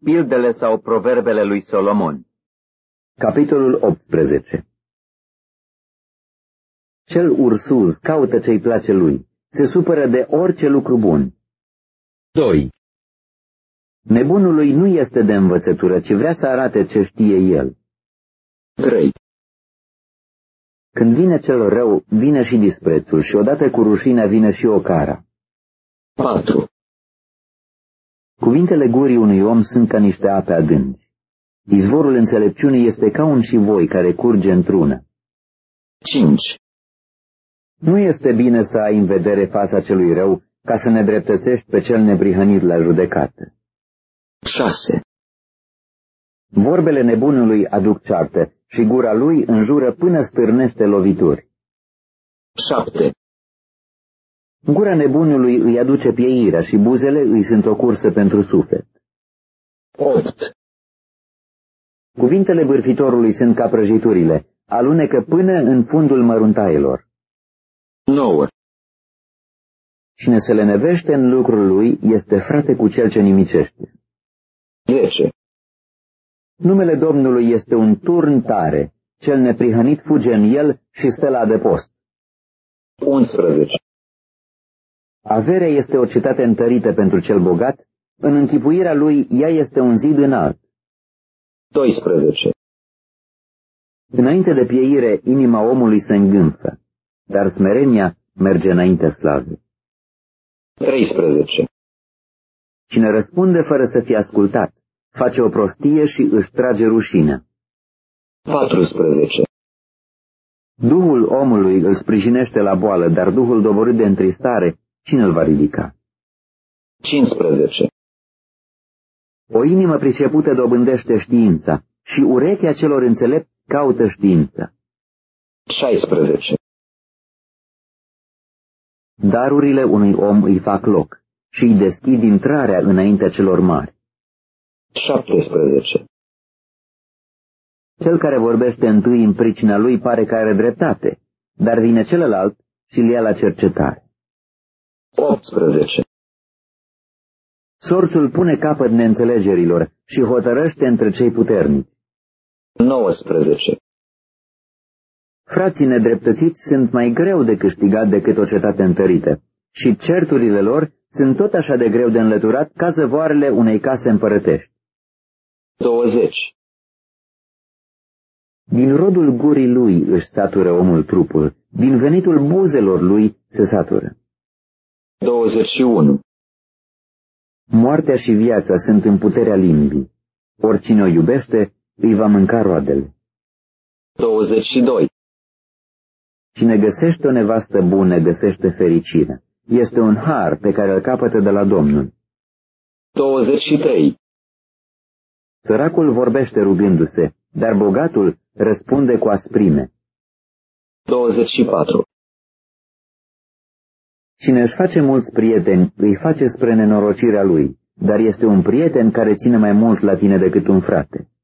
pildele sau proverbele lui Solomon. Capitolul 18. Cel ursuz caută ce-i place lui, se supără de orice lucru bun. 2. Nebunului nu este de învățătură, ci vrea să arate ce știe el. 3. Când vine cel rău, vine și disprețul, și odată cu rușinea vine și ocara. 4. Cuvintele gurii unui om sunt ca niște ape adânci. Izvorul înțelepciunii este ca un șivoi care curge într-una. 5. Nu este bine să ai în vedere fața celui rău, ca să ne dreptățești pe cel neprihănit la judecată. 6. Vorbele nebunului aduc ceartă și gura lui înjură până stârnește lovituri. 7. Gura nebunului îi aduce pieirea și buzele îi sunt o cursă pentru suflet. 8. Cuvintele bârfitorului sunt ca prăjiturile, alunecă până în fundul măruntaielor. 9. Cine se lenevește în lucrul lui este frate cu cel ce nimicește. 10. Numele Domnului este un turn tare, cel neprihănit fuge în el și stă la adăpost. 11. Averea este o cetate întărită pentru cel bogat, în închipuirea lui ea este un zid înalt. 12. Înainte de pieire, inima omului se îngânfă, dar smerenia merge înaintea slavei. 13. Cine răspunde fără să fie ascultat, face o prostie și își trage rușinea. 14. Duhul omului îl sprijinește la boală, dar duhul doborât de întristare, cine îl va ridica? 15. O inimă pricepută dobândește știința și urechea celor înțelepți caută știința. 16. Darurile unui om îi fac loc și îi deschid intrarea înaintea celor mari. 17. Cel care vorbește întâi în pricina lui pare că are dreptate, dar vine celălalt și îl ia la cercetare. 18. Sorțul pune capăt neînțelegerilor și hotărăște între cei puternici. 19. Frații nedreptățiți sunt mai greu de câștigat decât o cetate întărită și certurile lor sunt tot așa de greu de înlăturat ca zăvoarele unei case împărătești. 20. Din rodul gurii lui își satură omul trupul, din venitul buzelor lui se satură. 21. Moartea și viața sunt în puterea limbii. Oricine o iubește, îi va mânca roadele. 22. Cine găsește o nevastă bună, găsește fericirea. Este un har pe care îl capătă de la Domnul. 23. Săracul vorbește rugându-se, dar bogatul răspunde cu asprime. 24. Cine își face mulți prieteni, îi face spre nenorocirea lui, dar este un prieten care ține mai mult la tine decât un frate.